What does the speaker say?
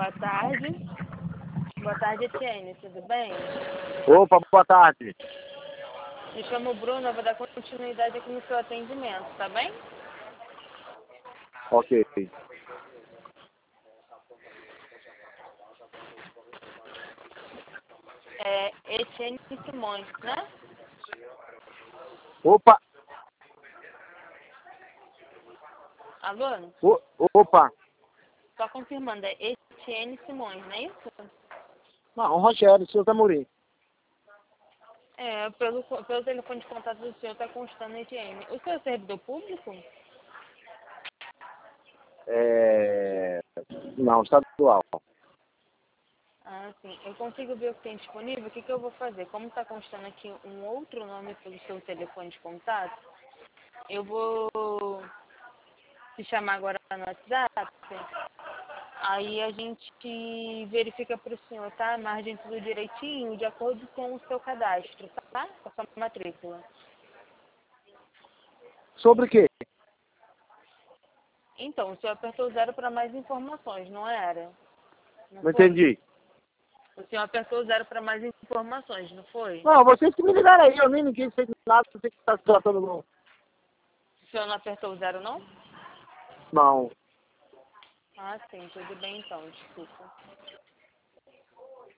Boa tarde. Boa tarde, Etienne. Tudo bem? Opa, boa tarde. Me chamo Bruna, vou dar continuidade aqui no seu atendimento, tá bem? Ok. É Etienne Simões, né? Opa, Alô? opa. Só confirmando, é Etienne Simões, não é isso? Não, Rogério, Souza Amorim. É, pelo telefone de contato do senhor está constando Etienne. O senhor é servidor público? Não, estadual. Ah, sim. Eu consigo ver o que tem disponível. O que eu vou fazer? Como está constando aqui um outro nome pelo seu telefone de contato, eu vou te chamar agora no WhatsApp. Aí a gente verifica para o senhor, tá? A margem tudo direitinho, de acordo com o seu cadastro, tá? Com a sua matrícula. Sobre o quê? Então, o senhor apertou 0 para mais informações, não era? Não Não foi? entendi. O senhor apertou 0 para mais informações, não foi? Não, vocês que me ligaram aí, eu nem ninguém sei de nada, você que está se tratando não. O senhor não apertou 0, não? Não. Ah, sim, tudo bem então, desculpa.